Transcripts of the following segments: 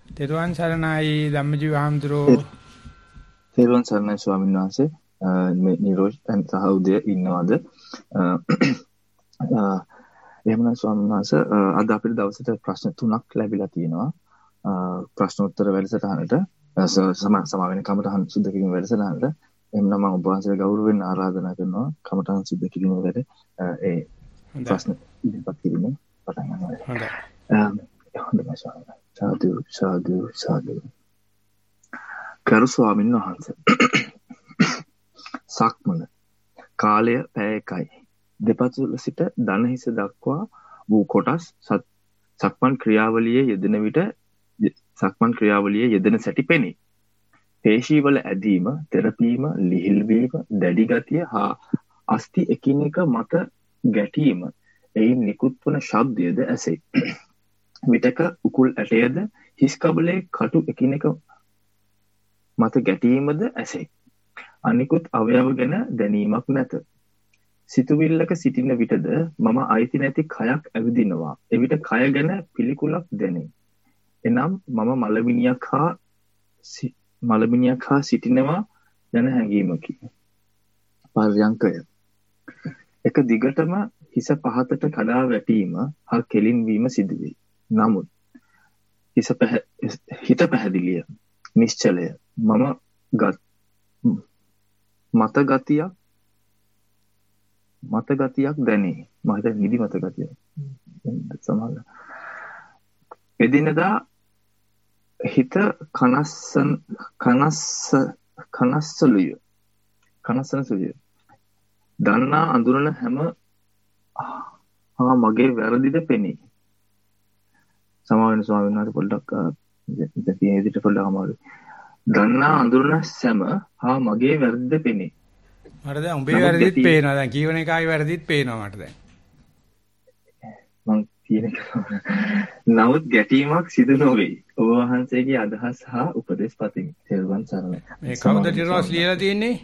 තෙරුවන් සරණයි ධම්මජීව හාමුදුරුවෝ. තෙරුවන් සරණයි ස්වාමීන් වහන්සේ. මේ නිරෝෂ් සහ උදය ඉන්නවද? එහෙමනම් ස්වාමීන් වහන්සේ අද අපිට දවසට ප්‍රශ්න 3ක් ලැබිලා තියෙනවා. ප්‍රශ්නෝත්තර වැඩසටහනට සමා වෙන කමටහන් සුද්ධ කිරීම වැඩසටහනට. එහෙනම් මම ඔබ වහන්සේට ගෞරවයෙන් ආරාධනා කරනවා කමටහන් සුද්ධ කිරීම වැඩ ඒ ප්‍රශ්න ඉදිරිපත් කිරීම පටන් ගන්නවා. හොඳයි. හොඳයි ස්වාමීන් වහන්සේ. සාදු සාදු සාදු. කරු ස්වාමීන් වහන්සේ. සක්මන කාලය පැය 1යි. දෙපතුල සිට දන හිස දක්වා වූ කොටස් සක්මන් ක්‍රියාවලියේ යෙදෙන විට සක්මන් ක්‍රියාවලියේ යෙදෙන සැටි පෙනේ. පේශීවල ඇදීම, තෙරපීම, ලිහිල් වීම, දැඩි ගතිය හා අස්ථි එකිනෙක මත ගැටීම එයින් නිකුත් වන ශබ්දයද ඇසේ. විටක උකුල් ඇටයද හිස් කබලේ කටු එකිනෙක මත ගැටීමද ඇසේ. අනිකුත් අවයව ගැන දැනීමක් නැත. සිතුවිල්ලක සිටින විටද මම අයිති නැති කයක් ඇවිදිනවා. එවිට කය ගැන පිළිකුලක් දැනේ. එනම් මම මලමිනියක් හා සිටිනවා යන හැඟීමකි. පර්යංකය. එක දිගටම හිස පහතට කඩා වැටීම හා කෙලින් වීම සිදුවේ. නමුත් හිත පැහැදිලිය, නිශ්චලය. මම මත ගතියක් දැනේ. මම හිතන්නේ නිදි මත ගතිය. සමහර එදිනදා හිත කනස්සලුය. දන්නා අඳුරන හැම මගේ වැරදිද පෙනේ. සමාවෙන ස්වාමීන් වහන්සේ පොඩ්ඩක් තියෙන විදිහට පොඩ්ඩක් අමාරුයි. දන්නා අඳුරන සෑම හා මගේ වැරදිද පෙනේ. මට දැන් උඹේ වැරදිත් පේනවා. දැන් කීවන එකයි වැරදිත් පේනවා මට දැන්. මං කියන එක. නමුත් ගැටීමක් සිදු නොවේ. ඔබ වහන්සේගේ අදහස් හා උපදෙස් පතමි. තෙරුවන් සරණයි. මේ කවුද ටිරෝස් ලියලා තියෙන්නේ?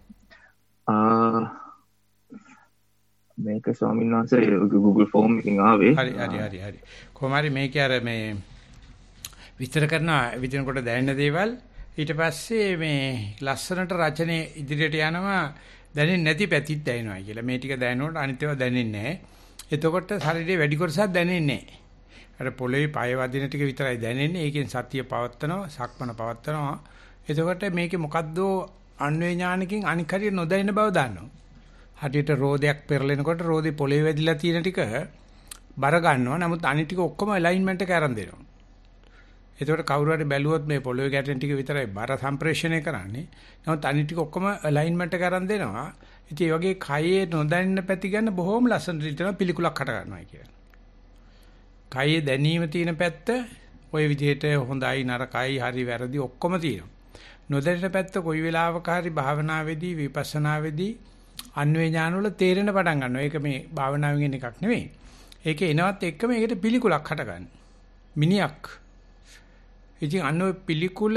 මේක ස්වාමීන් වහන්සේ Google form එකකින් ආවේ. හරි. කොහොම හරි මේකේ අර මේ විස්තර කරන විදිනකොට දැනෙන දේවල් ඊට පස්සේ මේ ලස්සනට රචනයේ ඉදිරියට යනවා දැනෙන්නේ නැති පැතිත් දැනෙනවා කියලා. මේ ටික දැනනකොට අනිත් ඒවා දැනෙන්නේ නැහැ. එතකොට ශරීරයේ වැඩි කොටසක් දැනෙන්නේ නැහැ. අර පොළවේ පය වදින ටික විතරයි දැනෙන්නේ. ඒකෙන් සතිය පවත්නවා, සක්මන පවත්නවා. එතකොට මේකේ මොකද්ද අන්වේ ඥානකින් අනික් හරිය නොදැනෙන බව දන්නවා. හරියට රෝදයක් පෙරලෙනකොට රෝදේ පොළවේ වැදිලා තියෙන ටික බර ගන්නවා. නමුත් අනිත් ටික ඔක්කොම ඇලයින්මන්ට් එක අරන් දෙනවා. එතකොට කවුරු හරි බැලුවොත් මේ පොළවේ ගැටෙන ටික විතරයි බර සම්ප්‍රේෂණය කරන්නේ. නමුත් අනිත් ටික ඔක්කොම ඇලයින්මන්ට් එක අරන් දෙනවා. ඉතින් මේ වගේ කයේ නොදැනෙන පැති ගැන බොහොම ලස්සනට හිතන පිළිකුලක් හට ගන්නවා කියන්නේ. කයේ දැනීම තියෙන පැත්ත ওই විදිහට හොඳයි නරකයි හරි වැරදි ඔක්කොම තියෙනවා. නොදැනෙන පැත්ත කොයි වෙලාවක හරි භාවනාවේදී විපස්සනාවේදී අන්වේ ඥාන වල තේරෙන පටන් ගන්නවා. ඒක මේ භාවනාවෙන් එන එකක් නෙවෙයි. ඒකේ එනවත් එක්කම ඒකට පිළිකුලක් හටගන්න. මිනියක්. ඉතින් අන්න පිළිකුල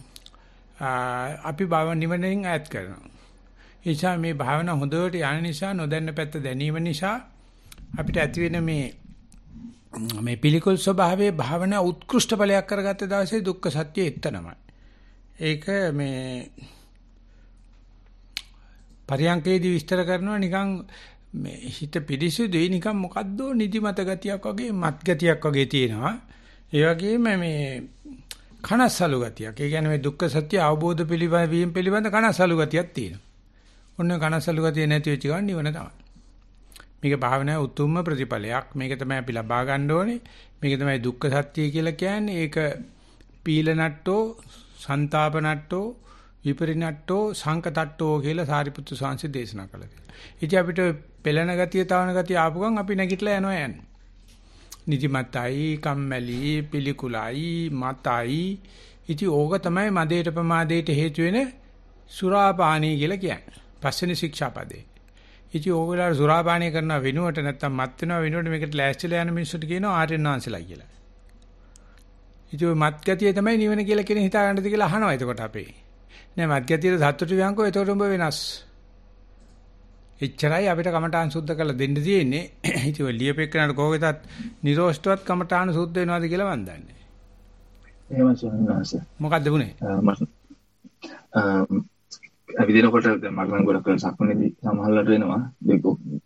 අපි නිවනෙන් ඈත් කරනවා. ඒ නිසා මේ භාවනා හොඳට යන නිසා නොදැන්න පැත්ත දැනීම නිසා අපිට ඇති වෙන මේ පිළිකුල් ස්වභාවයේ භාවනා උත්කෘෂ්ඨ ඵලයක් කරගත්ත දවසේ දුක්ඛ සත්‍ය එතනමයි. ඒක මේ පරියංකේදී විස්තර කරනවා නිකන් මේ හිත පිරිසිදුයි නිකන් මොකද්ද නිදිමත ගතියක් වගේ මත් ගතියක් වගේ තියෙනවා. ඒ වගේම මේ කනස්සලු ගතියක්. ඒ කියන්නේ මේ දුක්ඛ සත්‍ය අවබෝධ පිළිවීම පිළිබඳ කනස්සලු ගතියක් තියෙනවා. ඔන්න කනස්සලු ගතිය නැති වෙච්ච ගමන් නිවන තමයි. මේක භාවනාවේ උතුම්ම ප්‍රතිඵලයක්. මේක තමයි අපි ලබා ගන්න ඕනේ. මේක තමයි දුක්ඛ සත්‍ය කියලා කියන්නේ. ඒක පීලනට්ටෝ, සන්තාපනට්ටෝ, විපරිණට්ටෝ, සංකතට්ටෝ කියලා සාරිපුත්තු සාංශි දේශනා කළා. ඉතින් අපිට පෙළෙන ගතිය, තවන ගතිය ආපු ගමන් අපි නැගිටලා යනවා යන්නේ. නිදිමතයි, කම්මැලි, පිළිකුලයි, මතයි. ඉතින් ඕක තමයි මදේට ප්‍රමාදයට හේතු වෙන සුරාපානී කියලා කියන්නේ. පස්වෙනි ශික්ෂාපදේ. ඉතින් ඕගොල්ලෝ සුරාපානී කරන වෙනුවට නැත්තම් මත් වෙනවා වෙනුවට මේකට ලෑස්තිලා යන මිනිස්සුන්ට කියනවා ආර්යනාංශලා කියලා. ඉතින් මත් ගතිය තමයි නිවන කියලා කියන හිතා ගන්නද කියලා අහනවා එතකොට අපේ. නෑ මත් ගතියට සතුටු වියන්කෝ එතකොට උඹ වෙනස්. එච්චරයි අපිට කමඨාන් සුද්ධ කරලා දෙන්න තියෙන්නේ. ඉතින් ඔය ලියපෙන්නට කොහොමදත් නිරෝෂ්ටවත් කමඨාන් සුද්ධ වෙනවද කියලා මන් දන්නේ. එහෙම සෝමනස. මොකද්ද වුනේ? අවිදිනකොට දැන් මම නම් ගොඩක් සක්මනේදී සමහරවිට වෙනවා ඒක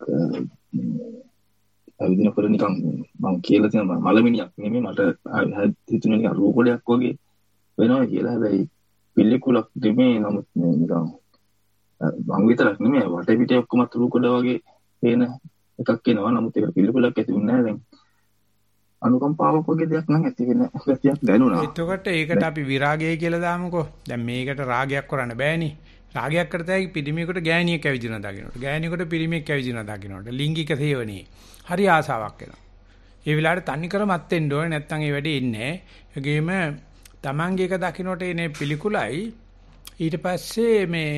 අවිදිනකොට නිකන් මම කියලා තියෙන මලමිනියක් නෙමෙයි මට හිතුනේ නිකන් රූපඩයක් වගේ වෙනවා කියලා. හැබැයි පිළිකුලක් දෙමේ නමුත් නිකන් මම විතරක් නෙමෙයි වටපිටේ ඔක්කොම රූපඩ වගේ පේන එකක් එනවා. නමුත් ඒක පිළිකුලක් ඇති වෙන්නේ නැහැ. දැන් අනුකම්පාවක් වගේ දෙයක් නම් ඇති වෙන ගැතියක් දැනුණා. එතකොට ඒකට අපි විරාගය කියලා දාමුකෝ. දැන් මේකට රාගයක් කරන්න බෑනේ. රාගයක් කරතයි පිරිමියෙකුට ගෑණියෙක් ඇවිදිනවා දකින්නට. ගෑණියෙකුට පිරිමියෙක් ඇවිදිනවා දකින්නට. ලිංගික සේවනයේ හරි ආසාවක් එනවා. ඒ වෙලාවට තනිකර මත් වෙන්න ඕනේ නැත්නම් ඒ වැඩේ ඉන්නේ. ඒගේම Tamange එක දකින්නට එනේ පිළිකුලයි. ඊට පස්සේ මේ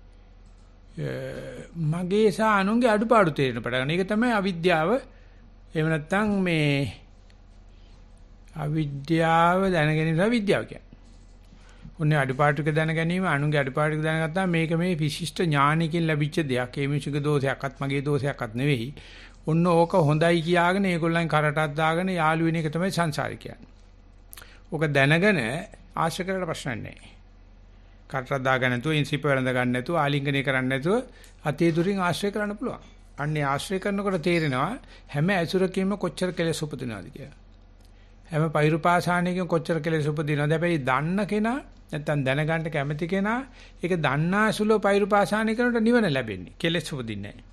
මගේ සහ අනුන්ගේ අඩුපාඩු තේරෙන පටන් ගන්න. ඒක තමයි අවිද්‍යාව. එහෙම නැත්නම් මේ අවිද්‍යාව දැනගැනීම තමයි විද්‍යාව කියන්නේ. ඔන්නේ අඩුපාඩුක දැන ගැනීම අනුන්ගේ අඩුපාඩුක දැනගත්තා මේක මේ විශිෂ්ට ඥානකින් ලැබිච්ච දෙයක්. ඒ මිනිසුගේ දෝෂයක්වත් මගේ දෝෂයක්වත් නෙවෙයි. ඔන්න ඕක හොඳයි කියාගෙන ඒගොල්ලන් කරටක් දාගෙන යාළු වෙන එක තමයි සංසාරේ කියන්නේ. ඕක දැනගෙන ආශ්‍රය කරලා ප්‍රශ්න නැහැ. කරටක් දාගන්න නැතුව ඉන්සිප් වරඳ ගන්න නැතුව ආලිංගනය කරන්න නැතුව අතේ දුරින් ආශ්‍රය කරන්න පුළුවන්. අන්නේ ආශ්‍රය කරනකොට තේරෙනවා හැම ඇසුරකින්ම කොච්චර කෙලෙස් උපදිනවද කියලා. හැම පෛරුපාසානයකින් කොච්චර කෙලෙස් උපදිනවද? හැබැයි දන්න කෙනා නැත්තම් දැනගන්න කැමති කෙනා ඒක දන්නාසුලෝ පෛරුපාසානය කරනකොට නිවන ලැබෙන්නේ. කෙලෙස් උපදින්නේ නැහැ.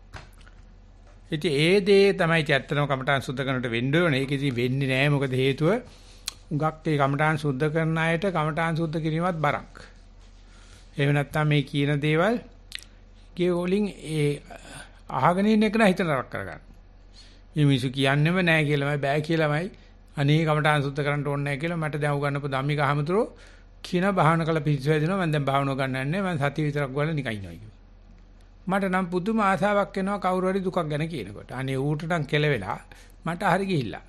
ඉතින් ඒ දේ තමයි ඇත්තටම කමඨාන් සුද්ධ කරනට වෙන්න ඕනේ. ඒක ඉතින් වෙන්නේ නැහැ. මොකද හේතුව උගක් ඒ කමඨාන් සුද්ධ කරන අයට කමඨාන් සුද්ධ කිරීමත් බරක්. එහෙම නැත්තම් මේ කියන දේවල් ගේ වලින් ඒ අහගෙන ඉන්න එක හිත නරක කරගන්න. මේ මිනිස්සු කියන්නේම නැහැ කියලාමයි බෑ කියලාමයි අනේ කමඨාන් සුද්ධ කරන්න ඕනේ නැහැ කියලා මට දැන් උගන්නපු ධම්මික අහමතුරෝ කියන භාවනා කළ පිළිසෙ දෙනවා මම දැන් භාවනාව ගන්නන්නේ මම සතිය විතරක් ගාලා නිකන් ඉන්නවා කිව්වා. මට නම් පුදුම ආසාවක් එනවා කවුරු හරි දුකක් ගැන කියනකොට. අනේ ඌට නම් කෙලවෙලා මට හරි ගිහිල්ලා.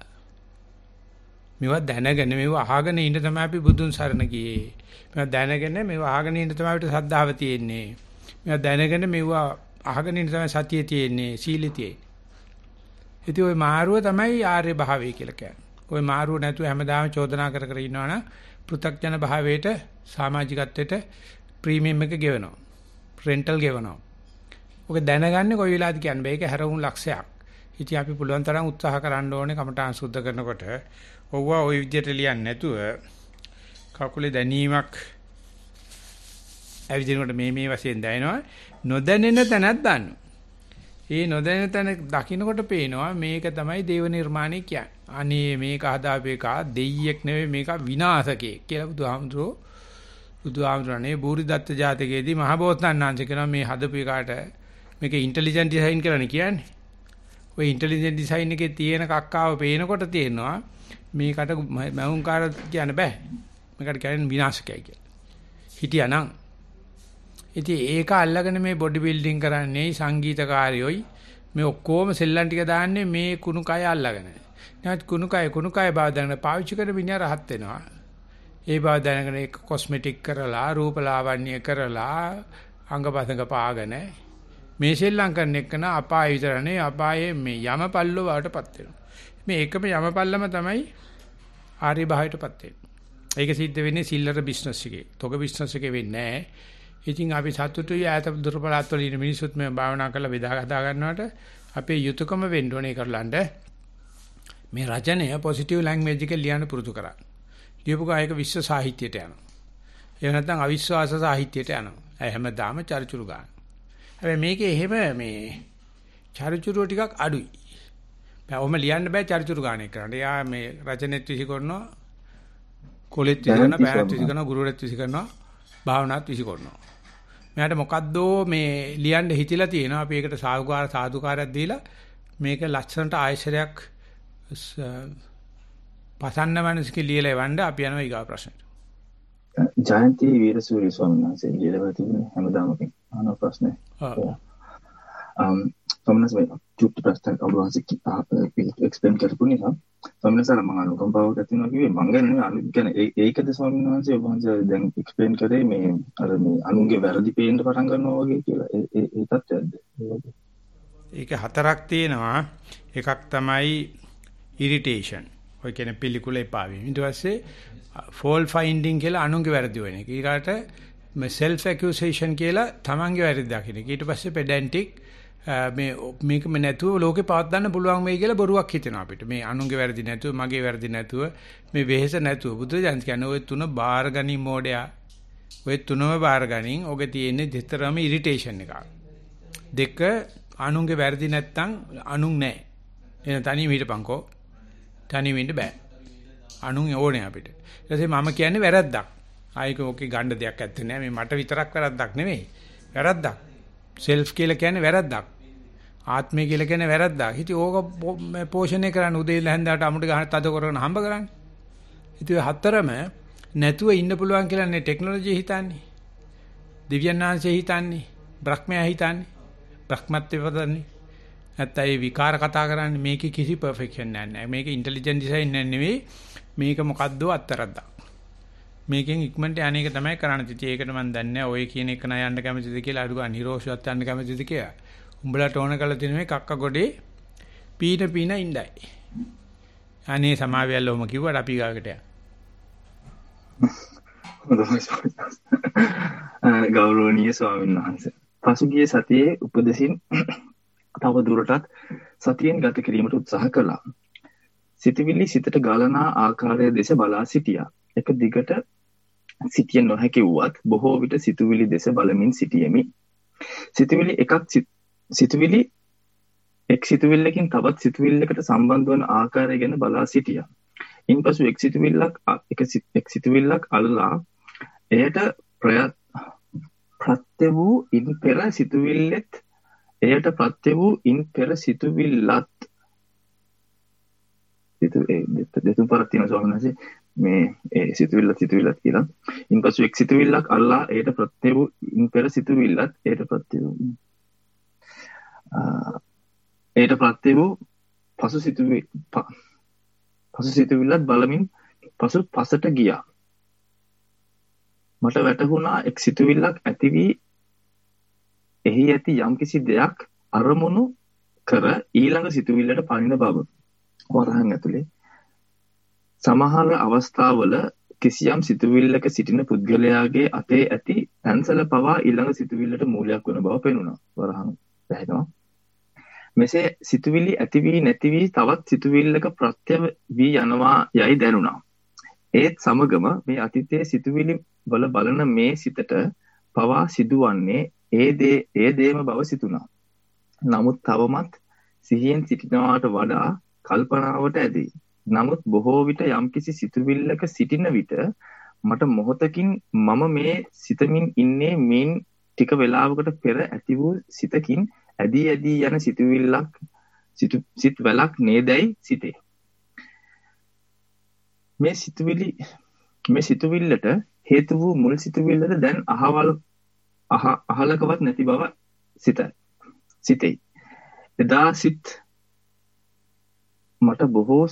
මේවා දැනගෙන මේවා අහගෙන ඉන්න තමයි අපි බුදුන් සරණ ගියේ. මේවා දැනගෙන මේවා අහගෙන ඉන්න තමයි අපිට සද්ධාව තියෙන්නේ. මේවා දැනගෙන මේවා අහගෙන ඉන්න තමයි සතිය තියෙන්නේ, සීලය තියෙන්නේ. ඉතින් ওই මාරුව තමයි ආර්ය භාවය කියලා කියන්නේ. ওই මාරුව නැතුව හැමදාම චෝදනා කර කර ඉන්නවනම් පෘථග්ජන භාවයට සමාජිකත්වයට ප්‍රීමියම් එක ගෙවනවා. රෙන්ටල් ගෙවනවා. ඔක දැනගන්නේ කොයි වෙලාවද කියන්නේ මේක හැරවුණු ලක්ෂයක්. ඉතින් අපි පුළුවන් තරම් උත්සාහ කරන්න ඕනේ කමඨාන් සුද්ධ කරනකොට. ඔව්වා ওই විදිහට ලියන්නේ නැතුව කකුලේ දැනීමක් ඇවිදිනකොට මේ වශයෙන් දැනෙනවා. නොදැනෙන තැනක් දාන්න. ඒ නොදැනෙන තැන දකින්නකොට පේනවා මේක තමයි දේව නිර්මාණය කියන්නේ. අනේ මේක හදාපේකා දෙයියෙක් නෙවෙයි මේක විනාශකේ කියලා බුදුහාමුදුරනේ බුරිදත්ත ජාතකයේදී මහබෝසත්ණන්වහන්සේ කියනවා මේ හදපු එකාට මේක ඉන්ටෙලිජන්ට් ඩිසයින් කියලා නේ කියන්නේ. ওই ඉන්ටෙලිජන්ට් ඩිසයින් එකේ තියෙන කක්කාව පේනකොට තේරෙනවා මේකට මවුන්කාර කියන්න බෑ. මේකට කියන්නේ විනාශකයි කියලා. හිටියානම් ඉතින් ඒක අල්ලගෙන මේ බොඩි බිල්ඩින් කරන්නේ සංගීතකාරයෝයි මේ ඔක්කොම සෙල්ලම් ටික දාන්නේ මේ කුණු කය අල්ලගෙන. නැත් කුණු කය බව දැනගෙන පාවිච්චි කරන මිනිහා රහත් වෙනවා. ඒ බව දැනගෙන ඒක කොස්මෙටික් කරලා රූප ලාවන්‍ය කරලා අංගපසංග පාගෙන මේ සෙල්ලම් කරන එකන අපාය විතරනේ අපායේ මේ යමපල්ලෝ වලටපත් වෙනවා. මේ එකම යමපල්ලම තමයි ආර්ය භාවයටපත් වෙන්නේ. ඒක සිද්ධ වෙන්නේ සිල්ලර බිස්නස් එකේ. තොග බිස්නස් එකේ වෙන්නේ නැහැ. ඉතින් අපි සතුටුයි ඈත දුර්බලත් වල ඉන්න මිනිස්සුත් මේ භාවනා කරලා බෙදා හදා ගන්නවට අපේ යුතුයකම වෙන්න ඕනේ කරලන්න මේ රචනය පොසිටිව් ලැන්ග්වේජ් එකේ ලියන්න පුරුදු කරා. ලියපු ගායක විශ්ව සාහිත්‍යයට යනවා. එහෙම නැත්නම් අවිශ්වාස සාහිත්‍යයට යනවා. හැමදාම චරිචුරු ගන්න. හැබැයි මේකේ එහෙම මේ චරිචුරු ටිකක් අඩුයි. ඔහොම ලියන්න බෑ චරිචුරු ගාන එක කරන්න. එයා මේ රචනෙත් විසි කරනවා, කොලෙත් විසි කරනවා, බෑනත් විසි කරනවා, ගුරුවරයෙක් විසි කරනවා, භාවනාත් විසි කරනවා. මෙයාට මොකද්දෝ මේ ලියන්න හිතිලා තියෙනවා. අපි ඒකට සාදුකාරයක් දීලා මේක ලක්ෂණට ආයශරයක් පසන්න මනසක ලියලා එවන්න අපි යනවා ඊගා ප්‍රශ්නෙට. ජයන්ති වීරසූරිය ස්වාමීන් වහන්සේ ලියලා තිබුණේ හැමදාම අහන ප්‍රශ්නේ. ස්වාමීන් වහන්සේ චුට්ටු ප්‍රශ්න ඔබවහන්සේ එක්ස්ප්ලেইন කරපු නිසා ස්වාමීන් වහන්සේ මම අනුකම්පාවක් ඇති වෙනවා කිව්වේ මං කියන්නේ ඒකද ස්වාමීන් වහන්සේ ඔබවහන්සේ දැන් එක්ස්ප්ලেইন කරේ මේ අර මේ අනුන්ගේ වැරදි පේන්න පටන් ගන්නවා වගේ කියලා ඒ තත්ත්වයක්ද? ඒක හතරක් තියෙනවා. එකක් තමයි ඉරිටේෂන්. ඔය කියන පිළිකුල එපා වීම. ඊට පස්සේ fault finding කියලා අනුන්ගේ වැරදි වෙන එක. ඊගාට self accusation කියලා තමන්ගේ වැරදි දකින්න. ඊට පස්සේ pedantic මේකම නැතුව ලෝකේ පවත්වන්න පුළුවන් වෙයි කියලා බොරුවක් හිතෙනවා අපිට. මේ අනුන්ගේ වැරදි නැතුව, මගේ වැරදි නැතුව, මේ වෙහෙස නැතුව. බුදුරජාණන් කියන්නේ ඔය තුන බාර ගනින් මොඩයා. ඔය තුනම බාර ගනින් ඔගේ තියෙන්නේ දෙතරම ඉරිටේෂන් එකක්. දෙක අනුන්ගේ වැරදි නැත්තම් අනුන් නැහැ. එන තනියම හිටපන්කෝ. තනියම ඉන්න බෑ. අනුන් ඕනේ අපිට. ඊට පස්සේ මම කියන්නේ වැරද්දක්. ආයික ඕකේ ගන්න දෙයක් ඇත්තේ නැහැ. මේ මට විතරක් වැරද්දක් නෙමෙයි. වැරද්දක්. සෙල්ෆ් කියලා කියන්නේ වැරද්දක්. ආත්මය කියලා කියන්නේ වැරද්දක්. ඉතින් ඕක පෝෂණය කරන්න උදේ ඉඳලා හැන්දට අමුඩ ගහන තද කරගෙන හම්බ කරන්නේ. ඉතින් ඔය හතරම නැතුව ඉන්න පුළුවන් කියලානේ ටෙක්නොලොජි හිතන්නේ. දිව්‍යඥාන්සේ හිතන්නේ. බ්‍රහ්මයා හිතන්නේ. බ්‍රහ්මත්වය වදන්නේ. නැත්නම් ඒ විකාර කතා කරන්නේ මේකේ කිසි පර්ෆෙක්ෂන් නැහැ. මේක ඉන්ටෙලිජන්ට් ඩිසයින් නෙවෙයි. මේක මොකද්ද අත්තරද්දක්. මේකෙන් ඉක්මනට අනේක තමයි කරන්න තියෙන්නේ. ඒකට මම දන්නේ නැහැ ඔය කියන එක නෑ යන්න කැමතිද කියලා අඩු ගන්න නිරෝෂවත් යන්න කැමතිද කියලා. උඹලට ඕන කරලා තියෙන මේ කක්ක ගොඩේ පීන ඉඳයි. අනේ සමාවියල්ලෝම කිව්වට අපි ගාකට යන්න. ගෞරවනීය ස්වාමීන් වහන්සේ. පසුගිය සතියේ උපදෙසින් තව දුරටත් සතියෙන් ගත කිරීමට උත්සාහ කළා. සිතවිලි සිතට ගලනා ආකාරය දෙස බලා සිටියා. එක දිගට සිටිය නොහැකි වුවත් බොහෝ විට සිතුවිලි දෙස බලමින් සිටියෙමි. සිතුවිලි එක් සිතුවිල්ලකින් තවත් සිතුවිල්ලකට සම්බන්ධ වන ආකාරය ගැන බලා සිටියා. ඉන්පසු එක් සිතුවිල්ලක් අල්ලා එයට ප්‍රත්‍ය වූ ඉන් පෙර සිතුවිල්ලෙත් එයට ප්‍රත්‍ය වූ ඉන් පෙර සිතුවිල්ලත් දෙතුන් පාරක් තියෙන ස්වාමීන් වහන්සේ මේ සිතුවිල්ලත් කියලා. ඉන්පසු එක් සිතුවිල්ලක් අල්ලා එයට ප්‍රත්‍ය වූ ඉන් පෙර සිතුවිල්ලත් එයට ප්‍රත්‍ය වූ පසු සිතුවිල්ලත් බලමින් පසට ගියා. මට වැටහුණා එක් සිතුවිල්ලක් ඇති වී එහි ඇති යම්කිසි දෙයක් අරමුණු කර ඊළඟ සිතුවිල්ලට පනින බව. වරහන් ඇතුලේ සමහර අවස්ථාවල කිසියම් සිතුවිල්ලක සිටින පුද්ගලයාගේ අතේ ඇති පැන්සල පවා ඊළඟ සිතුවිල්ලට මූලයක් වන බව පෙනුණා. වරහන් පැහැදිනවා. මෙසේ සිතුවිලි ඇති වී නැති වී තවත් සිතුවිල්ලක ප්‍රත්‍ය වී යනවා යයි දැනුණා. ඒත් සමගම මේ අතීතයේ සිතුවිලි වල බලන මේ සිතට පවා සිදුවන්නේ ඒ දේම බව සිතුණා. නමුත් තවමත් සිහියෙන් සිටිනවාට වඩා කල්පනාවට ඇදී. නමුත් බොහෝ විට යම්කිසි සිතුවිල්ලක සිටින විට මට මොහොතකින් මම මේ සිතමින් ඉන්නේ මින් ටික වේලාවකට පෙර ඇති වූ සිතකින් ඇදී යන සිත් වලක් නේදයි සිතේ. මේ සිතුවිල්ලට හේතු වූ මුල් සිතුවිල්ලට දැන් අහලකවත් නැති බව සිතේ. එදා සිත් මට බොහෝ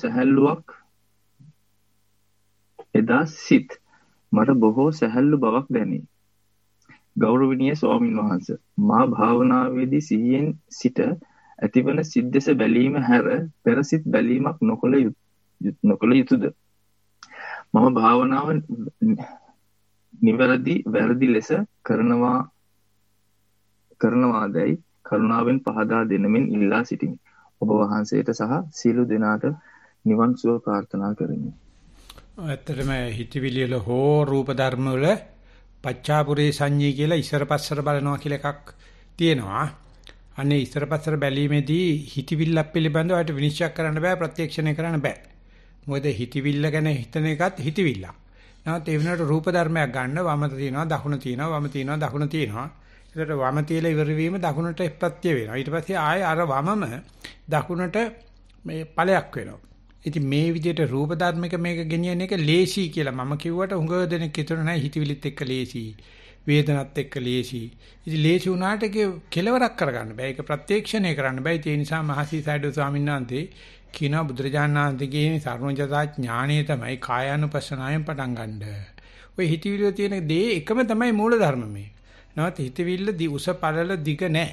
සැහැල්ලු බවක් දැනේ. ගෞරවනීය ස්වාමීන් වහන්සේ, මා භාවනාවේදී සිහියෙන් සිට ඇතිවන සිත් දෙස බැලීම හැර පෙර සිත් බැලීමක් නොකළ යුතුද? මම භාවනාව වැරදි ලෙස කරනවාදයි කරුණාවෙන් පහදා දෙනමින් ඉල්ලා සිටිමි. ඔබ වහන්සේට සහ සියලු දෙනාට නිවන් සුව ප්‍රාර්ථනා කරමි. ඇත්තටම හිතවිලි වල හෝ රූප ධර්ම වල පච්චාපුරේ සංඤී කියලා ඉස්සර පස්සර බලනවා කියලා එකක් තියෙනවා. අනේ ඉස්සර පස්සර බැලීමේදී හිතවිල්ලක් පිළිබඳව අපිට විනිශ්චය කරන්න බෑ, ප්‍රත්‍යක්ෂණය කරන්න බෑ. මොකද හිතවිල්ල ගැන හිතන එකත් හිතවිල්ලක්. නැත්නම් ඒ වෙනකොට රූප ධර්මයක් ගන්න වම තියෙනවා, දකුණ තියෙනවා, වම තියෙනවා, දකුණ තියෙනවා. ඒකට වම තියලා ඉවර වීම දකුණට ප්‍රත්‍ය වෙනවා. ඊට පස්සේ ආයෙ අර වමම දකුණට මේ ඵලයක් වෙනවා. ඉතින් මේ විදිහට රූප ධර්මික මේක ගෙනියන එක ලේසි කියලා මම කිව්වට හුඟ දෙනෙක් හිතන නැහැ හිතවිලිත් එක්ක ලේසි, වේදනත් එක්ක ලේසි. ඉතින් ලේසි වුණාට ඒක කෙලවරක් කරගන්න බෑ. ඒක ප්‍රත්‍යක්ෂණය කරන්න බෑ. ඒ නිසා මහසි සයිඩෝ ස්වාමීන් වහන්සේ කියනවා බුදුරජාණන් වහන්සේගේ සර්වඥතා ඥාණය තමයි කායානුපස්සනාවෙන් පටන් ගන්න. ඔය හිතවිලිය තියෙන දේ එකම තමයි මූල ධර්ම මේ. නැවත හිතවිල්ල උස පළල දිග නැහැ.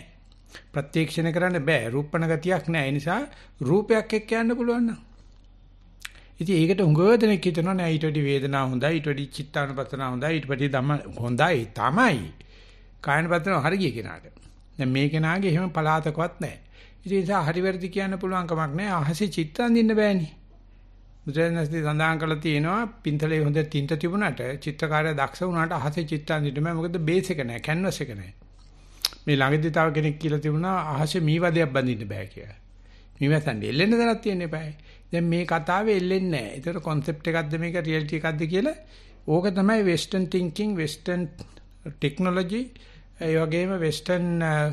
ප්‍රත්‍යක්ෂණය කරන්න බෑ. රූපණ ගතියක් නැහැ. ඒ නිසා රූපයක් එක්ක යන්න පුළුවන් නම් ඉතින් ඒකට උඟ දෙනෙක් හිතනවා නෑ ඊට වැඩි වේදනාව හොඳයි, ඊට වැඩි චිත්තානුපස්සනාව හොඳයි, ඊට වැඩි ධම්ම හොඳයි තමයි. කායනුපස්සනාව හරි ගිය කෙනාට. දැන් මේ කෙනාගේ එහෙම පලාතකවත් නෑ. ඉතින් ඒ නිසා හරි වැරදි කියන්න පුළුවන් කමක් නෑ. අහසේ චිත්ත අඳින්න බෑනේ. බුදුරජාණන්සේ සඳහන් කළා තියෙනවා පින්තලේ හොඳ තින්ත තිබුණාට චිත්‍රකාරය දක්ෂ වුණාට අහසේ චිත්ත අඳින්න බෑ. මොකද බේස් එක නෑ, කැන්වස් එක නෑ. මේ ළඟදී තව කෙනෙක් කියලා තිබුණා අහසේ මීවදයක් බඳින්න බෑ කියලා. මීවැසන් එල්ලෙන්න දරක් තියෙන්න එපායි. දැන් මේ කතාවේ එල්ලෙන්නේ නැහැ. ඒතර concept එකක්ද මේක reality එකක්ද කියලා ඕක තමයි western thinking, western technology, ඒ වගේම western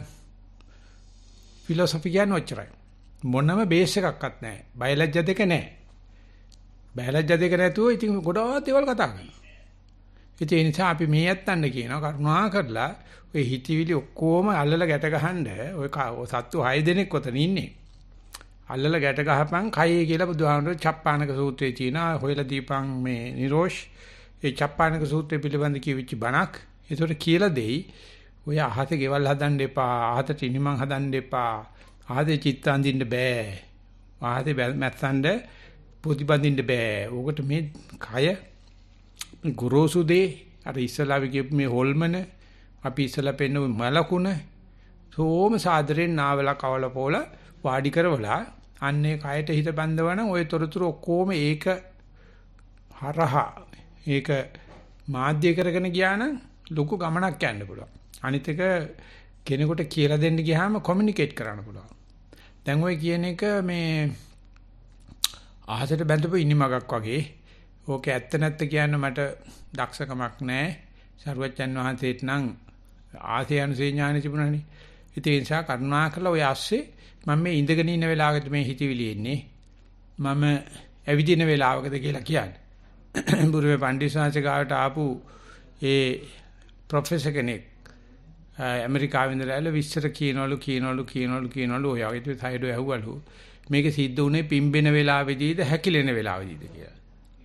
philosophy කියන ඔච්චරයි. මොනම බේස් එකක්වත් නැහැ. බයලජ්‍ය දෙක නැහැ. බයලජ්‍ය දෙක නැතුව ඉතින් ගොඩාක් දේවල් කතා කරනවා. ඉතින් ඒ නිසා අපි මේ යත්තන්න කියනවා කරුණා කරලා ඔය හිතවිලි ඔක්කොම අල්ලලා ගැට ගහන්න ඔය සත්තු 6 දෙනෙක් ඔතන ඉන්නේ. අල්ලලා ගැට ගහපන් කයේ කියලා බුදුහාමුදුරුවෝ චප්පානක සූත්‍රයේ තියෙනවා. හොයලා දීපන් මේ නිරෝෂ් ඒ චප්පානක සූත්‍රය පිළිබඳ කියවිච්ච බණක්. ඒතකොට කියලා දෙයි. ඔය අහසේ ගෙවල් හදන්න එපා. අහතට ඉනිමන් හදන්න එපා. අහසේ චිත්ත අඳින්න බෑ. අහසේ මැස්සන්ඩ පොදිබඳින්න බෑ. ඕකට මේ කය ගුරුසු දේ අර ඉස්සලාවි කියපු මේ හොල්මන අපි ඉස්සලා පෙන්න මලකුණ සෝම සාදරෙන් නාවලා කවල පොල වාඩි කරවලා අන්නේ කයට හිත බඳවනම් ওই තොරතුරු ඔක්කොම ඒක හරහා ඒක මාධ්‍ය කරගෙන ගියා නම් ලොකු ගමනක් යන්න පුළුවන්. අනිත් එක කෙනෙකුට කියලා දෙන්න ගියාම කොමියුනිකේට් කරන්න පුළුවන්. දැන් ඔය කියන එක මේ අහසට බැඳපු ඉනිමගක් වගේ. ඕක ඇත්ත නැත්ත කියන්න මට දක්ෂකමක් නැහැ. සරුවච්චන් වහන්සේට නම් ආසයන්සේ ඥානෙ තිබුණානේ. ඉතින් ඒ නිසා කරුණා කරලා ඔය ASCII මම මේ ඉඳගෙන ඉන්න වෙලාවකද මේ හිතවිලි එන්නේ මම ඇවිදින වෙලාවකද කියලා කියන්නේ. බුරුමේ පණ්ඩිතසාංශ ගාවට ආපු ඒ ප්‍රොෆෙසර් කෙනෙක් ඇමරිකාවෙන් ඉඳලා විස්තර කියනවලු ඔය වගේ සයිඩෝ ඇහුවලු මේක සිද්ධ වුණේ පිම්බෙන වෙලාවෙදීද හැකිලෙන වෙලාවෙදීද කියලා.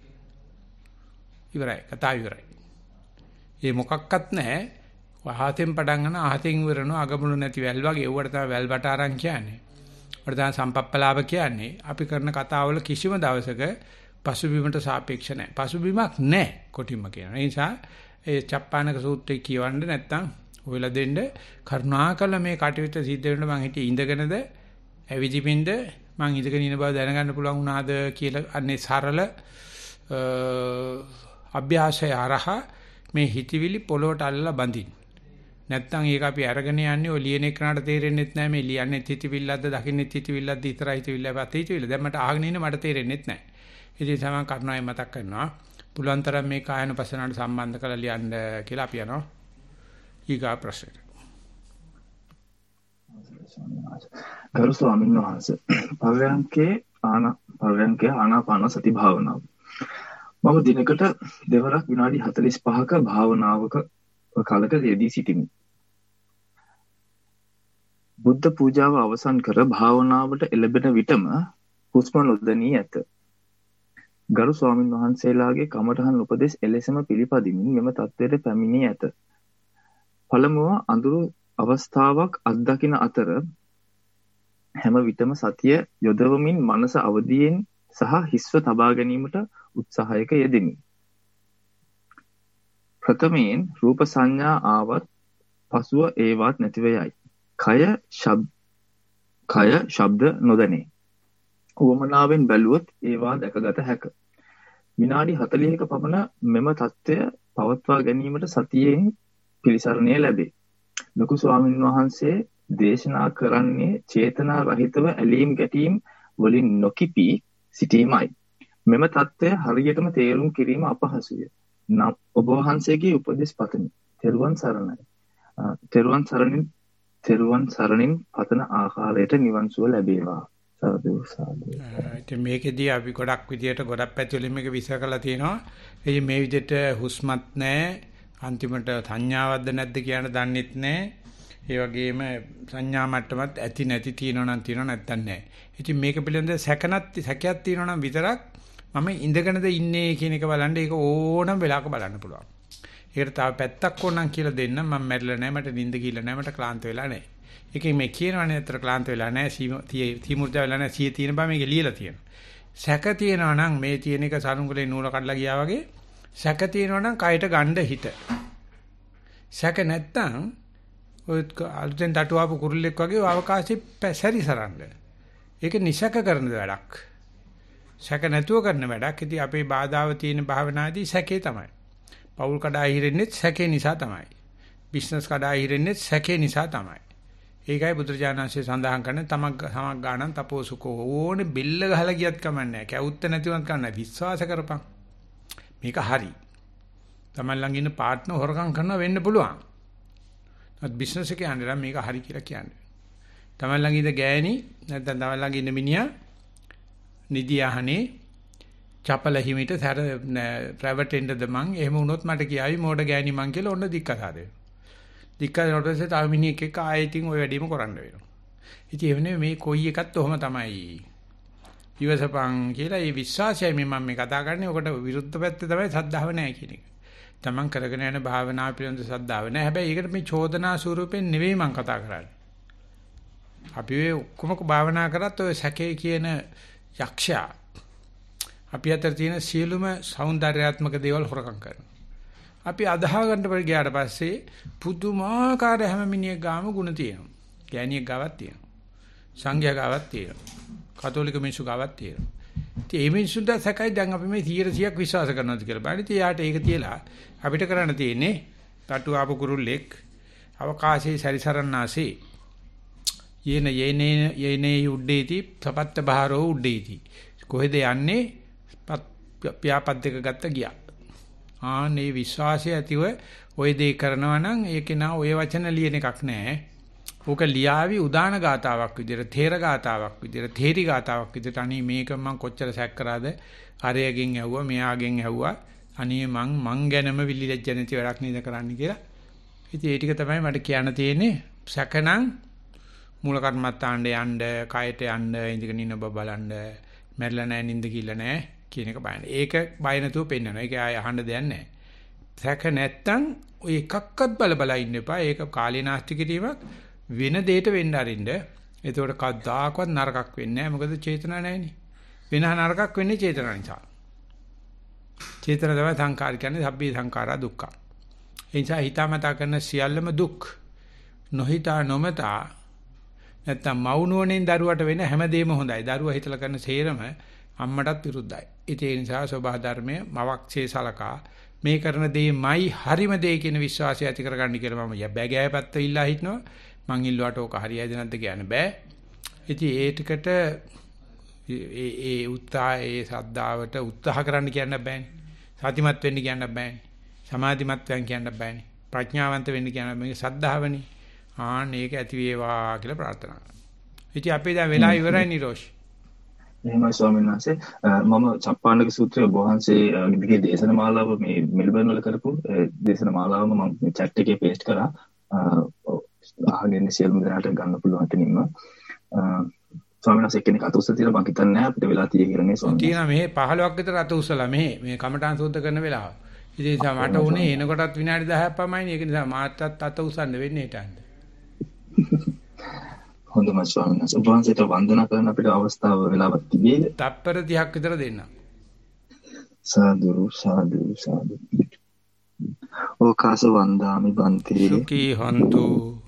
ඉවරයි කතාව ඉවරයි. ඒ මොකක්වත් නැහැ. අහතෙන් පටන් ගන්න අහතෙන් ඉවරනවා අගමුණු නැති වැල් වගේ ඒවට තමයි වැල් බට අරන් කියන්නේ. ඒවට තමයි සම්පප්පලාව කියන්නේ. අපි කරන කතාවල කිසිම දවසක පසුබිමට සාපේක්ෂ නැහැ. පසුබිමක් නැහැ කොටින්ම කියනවා. ඒ නිසා ඒ චප්පානක සූත්‍රය කියවන්න නැත්තම් ඔයලා දෙන්න කරුණාකරලා මේ කටයුත්ත සිද්ධ වෙන්න මං හිතේ ඉඳගෙනද ඇවිදිමින්ද මං ඉඳගෙන ඉන්න බව දැනගන්න පුළුවන් වුණාද කියලා අන්නේ සරල අභ්‍යාසය අරහා මේ හිතවිලි පොළොවට අල්ලලා බඳින්න. නැත්තම් ඒක අපි අරගෙන යන්නේ ඔය ලියන එකනට තේරෙන්නෙත් නැහැ මේ ලියන්නේ හිතවිල්ලක්ද දකින්නේ හිතවිල්ලක්ද ඉතරයි හිතවිල්ල පැත්තේ හිතවිල්ල. දැන් මට අහගෙන ඉන්න මට තේරෙන්නෙත් නැහැ. ඉතින් සමහර කරුණාවෙන් මතක් කරනවා. පුළුවන් තරම් මේ කායනුපස්සනාවට සම්බන්ධ කරලා ලියන්න කියලා අපි යනවා. ඊගා ප්‍රශ්නෙට. ගරු ස්වාමීන් වහන්සේ පර්යංකේ ආනාපාන සති භාවනාව. මම දිනකට දෙවරක් විනාඩි 45ක භාවනාවක කාලක යෙදී සිටිමි. බුද්ධ පූජාව අවසන් කර භාවනාවට එළඹෙන විටම හුස්ම නොදැනී ඇත. ගරු ස්වාමීන් වහන්සේලාගේ කමඨහන් උපදෙස් එලෙසම පිළිපදිමින් මෙම තත්ත්වයට පැමිණී ඇත. පළමුව අඳුරු අවස්ථාවක් අත්දකින අතර හැම විටම සතිය යොදවමින් මනස අවදියෙන් සහ හිස්ව තබා ගැනීමට උත්සාහයක යෙදෙමි. ප්‍රථමයෙන් රූප සංඥා ආවත් පසුව ඒවත් නැතිව යයි. කය ශබ්ද නොදැනේ. උවමනාවෙන් බැලුවොත් ඒවා දැකගත හැක. විනාඩි 40ක පමණ මෙම தත්ත්වය පවත්වා ගැනීමට සතියෙන් පිළිසරණය ලැබේ. ලොකු ස්වාමීන් වහන්සේ දේශනා කරන්නේ චේතනා රහිතව ඇලීම් ගැටීම් වලින් නොකිපී සිටීමයි. මෙම தත්ත්වය හරියටම තේරුම් කිරීම අපහසුය. නම් ඔබ වහන්සේගේ උපදෙස් පතමි. තෙරුවන් සරණයි. තෙරුවන් සරණින් පතන ආකාරයට නිවන් සුව ලැබේවා. මේකෙදී අපි ගොඩක් විදියට ගොඩක් පැතිවලින් මේක විශ්ල කරලා තියෙනවා. ඒ මේ විදිහට හුස්මත් නැහැ. අන්තිමට සංඥාවක්ද නැද්ද කියන දන්නෙත් නැහැ. ඒ වගේම සංඥා මට්ටමත් ඇති නැති තියෙනවා නම් තියෙනවා නැත්නම් නැහැ. ඉතින් මේක පිළිබඳ සැකයක් තියෙනවා නම් විතරක් මම ඉඳගෙනද ඉන්නේ කියන එක බලන්න ඒක ඕනම වෙලාවක බලන්න පුළුවන්. ඒකට තව පැත්තක් ඕනනම් කියලා දෙන්න මම මැරිලා නැහැ මට නිින්ද ගිහලා නැහැ මට ක්ලාන්ත වෙලා නැහැ. ඒකෙන් මේ කියනවනේ අතර ක්ලාන්ත වෙලා නැහැ සීමුර්ජා වෙලා නැහැ සිය තියෙන බව මේක ලියලා තියෙනවා. සැක තියෙනවා නම් මේ තියෙන එක සරුංගලේ නූල කඩලා ගියා වගේ සැක තියෙනවා නම් කයට ගණ්ඩ හිත. සැක නැත්තම් ඔය අලුතෙන් තටුවාපු කුරුල්ලෙක් වගේ අවකාශي සැරිසරන්න. ඒක නිසක කරන වැඩක්. සැක නැතුව කරන වැඩක්. ඉතින් අපේ බාධාව තියෙන භාවනාදී සැකේ තමයි. පෞල් කඩා හිරෙන්නේ සැකේ නිසා තමයි. බිස්නස් කඩා හිරෙන්නේ සැකේ නිසා තමයි. ඒකයි බුදුරජාණන්සේ සඳහන් කරන්නේ තමක් ගානන් තපෝසුකෝ ඕනේ බෙල්ල ගහලා ගියත් කමන්නේ. කැවුත්ත නැතිවත් කමන්නේ. විශ්වාස කරපන්. මේක හරි. තමන් ළඟ ඉන්න පාර්ට්නර් හොරකම් කරනවා වෙන්න පුළුවන්. නමුත් බිස්නස් එකේ යන්නේ නම් මේක හරි කියලා කියන්නේ. තමන් ළඟ ඉඳ ගෑණි නැත්නම් තමන් ළඟ ඉන්න මිනිහා නිදියාහනේ චපල හිමිට රැවටෙන්නද මං එහෙම වුණොත් මට කියාවි මෝඩ ගෑණි මං කියලා ඔන්න දික්කසා දෙනවා. දික්කසනට පස්සේ තව මිනිහෙක් එක්ක ආයෙත් ඔය වැඩේම කරන්න වෙනවා. ඉතින් එවනේ මේ කොයි එකත් ඔහම තමයි. ඊවසපං කියලා මේ විශ්වාසයයි මම මේ කතා කරන්නේ. ඔකට විරුද්ධ පැත්ත තමයි සද්ධාව නැහැ කියන එක. තමන් කරගෙන යන භාවනා පිළිබඳ සද්ධාව නැහැ. හැබැයි ඒකට මේ චෝදනා ස්වරූපෙන් නෙවෙයි මම කතා කරන්නේ. අපි ඔක්කොම භාවනා කරත් ඔය සැකේ කියන යක්ෂයා අපි අතර තියෙන සියලුම సౌందర్యාත්මක දේවල් හොරකම් කරනවා. අපි අදාහ ගන්න පරිදි ගියාට පස්සේ පුදුමාකාර හැම මිනිහෙක් ගාම ಗುಣ තියෙනවා. ගෑණියෙක් ගාවක් තියෙනවා. සංඝයා ගාවක් තියෙනවා. කතෝලික මිනිස්සු ගාවක් තියෙනවා. ඉතින් මේ මිනිස්සුන්ට සැකයි දැන් අපි මේ 100%ක් විශ්වාස කරනවාද කියලා බලන්න. ඉතින් යාට ඒක තියලා අපිට කරන්න තියෙන්නේ තටු ආපු කුරුල්ලෙක් අවකාශයේ සැරිසරන්නාසේ යේනේ උඩේති සපත්ත බහරෝ උඩේති කොහෙද යන්නේ පියාපත් දෙක ගත්ත ගියා. ආනේ විශ්වාසය ඇතිව ওই දේ කරනවා නම් ඒකේ නා ඔය වචන ලියන එකක් නැහැ. ඕක ලියාවි උදාන ගාතාවක් විදිහට, තේර ගාතාවක් විදිහට, තේරි ගාතාවක් විදිහට. අනේ මේක මම කොච්චර සැක කරාද? අරයගෙන් ඇහුවා, මෙයාගෙන් ඇහුවා. අනේ මං ගැනම විලිලැජ්ජ නැති වැඩක් නේද කරන්න කියලා. ඉතින් ඒ ටික තමයි මට කියන්න තියෙන්නේ. සැකනම් මූල කර්මත්තාණ්ඩ යන්න, කයට යන්න, ඉඳගෙන ඉන්න බබ බලන්න, මැරිලා නැහැ, නිින්ද කිල්ල නැහැ කියන එක බලන්න. ඒක බය නැතුව පෙන්නනවා. ඒක ආය අහන්න දෙයක් නැහැ. සැක නැත්තම් ඔය එකක්වත් බල ඉන්න එපා. ඒක කාලේ නාස්ති කිරීමක් වෙන දෙයකට වෙන්න අරින්න. ඒතකොට කවදාකවත් නරකක් වෙන්නේ නැහැ. මොකද චේතනා නැහැනේ. වෙන නරකක් වෙන්නේ චේතනා නිසා. චේතන තමයි සංකාර කියන්නේ. සබ්බේ සංඛාරා දුක්ඛ. ඒ නිසා හිතාමතා කරන සියල්ලම දුක්. නොහිතා නොමතා නැත්තම් මවුනුවණෙන් දරුවට වෙන හැමදේම හොඳයි. දරුවා හිතලා කරන සේරම අම්මටත් විරුද්ධයි. ඒ නිසා සබහා ධර්මයේ මවක්සේ සලකා මේ කරන දෙයමයි හරිම දේ කියන විශ්වාසය ඇති කරගන්න කියලා මම බැගෑ පැත්ත ඉල්ලා හිටනවා. මං ඉල්ලුවට ඕක හරියයිද නැද්ද කියන්න බෑ. ඉතින් ඒ ටිකට ඒ උත්සාහයේ සද්ධාවට උත්සාහ කරන්න කියන්න බෑනේ. සතිමත් වෙන්න කියන්න බෑනේ. සමාධිමත් වෙන්න කියන්න බෑනේ. ප්‍රඥාවන්ත වෙන්න කියන්න මේක සද්ධාවනේ. ආන්න ඒක ඇති වේවා කියලා ප්‍රාර්ථනා කරනවා. ඉතින් අපි දැන් වෙලා ඉවරයි නිරෝෂ්. එහෙමයි ස්වාමීන් වහන්සේ. මම චප්පාණක සූත්‍රය වහන්සේ දිගේ දේශන මාලාව මේ මෙල්බර්න් වල කරපු දේශන මාලාවම මම chat එකේ paste කරා. අහගෙන සියලුම දෙනාට ගන්න පුළුවන් කෙනින්ම. ස්වාමීන් වහන්සේ කෙනෙක් අත උස්ස තියලා මම හිතන්නේ නැහැ අපිට වෙලා තියෙන්නේ කියලා නේ ස්වාමීන් වහන්සේ. තියෙනවා මෙහෙ 15ක් විතර අත උස්සලා මේ කමඨාන් සූත්‍ර කරන වෙලාව. ඉතින් ඒ නිසා මට උනේ එනකොටත් විනාඩි 10ක් පමණයි. ඒක නිසා මාත්‍රත් අත උස්සන්න වෙන්නේ හිටන්නේ. හොඳම ස්වාමීන් වහන්සේ වහන්සේට වන්දනා කරන අපිට අවස්ථාව වෙලාවක් තිබේද? තප්පර 30ක් විතර දෙන්න. සාදු සාදු සාදු. ඕකාස වන්දාමි බන්තේ. සුඛී හොන්තු